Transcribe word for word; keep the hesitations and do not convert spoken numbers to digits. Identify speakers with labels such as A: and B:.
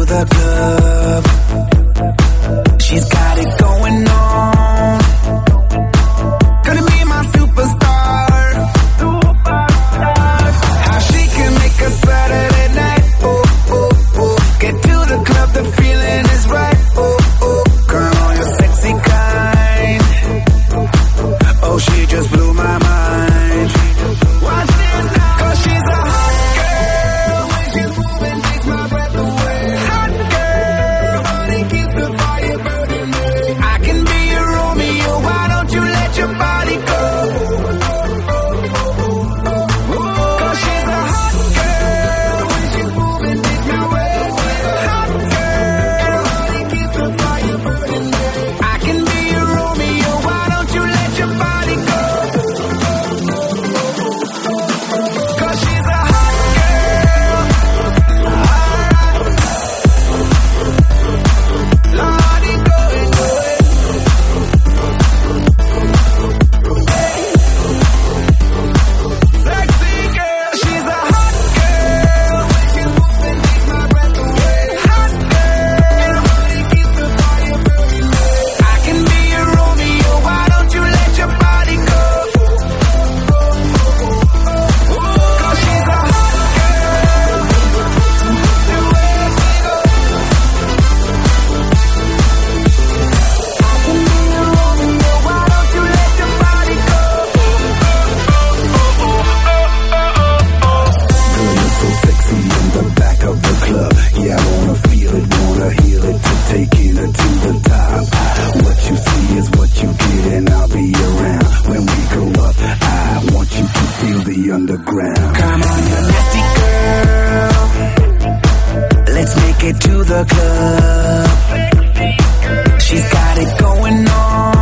A: the club. She's got it going on. Gonna be my superstar. How she can make a Saturday night. Oh, oh, oh. Get to the club, the feeling is right. Oh, oh. Girl, you're sexy kind. Oh, she just blew my mind. Watch this now. Cause she's a hot girl. When she's moving, takes my breath away. Hot girl. Honey, keeps the fire burning. I can be your Romeo. Why don't you let your body go? Cause she's a hot girl. When she's moving, takes my breath away. Hot girl. Honey, keeps the fire burning. I can be your Romeo. Why don't you let your body go? Cause she's a hot girl. Alright. Lordy, go and go it. Sexy girl. She's a hot girl. When she's moving, takes my breath away. Hot girl. Honey, keeps the fire burning. I can be your Romeo. Why don't you let your body go? Cause she's a hot girl. The way she goes. I can be your Romeo. Why don't you let your body go? Girl, you're so sexy in the back of the club. Yeah, I wanna feel it, wanna heal it, to taking it to the top. What you see is what you get, and I'll be around when we go up. I want you to feel the underground. Come on, you nasty girl. Let's make it to the club. She's got it going on.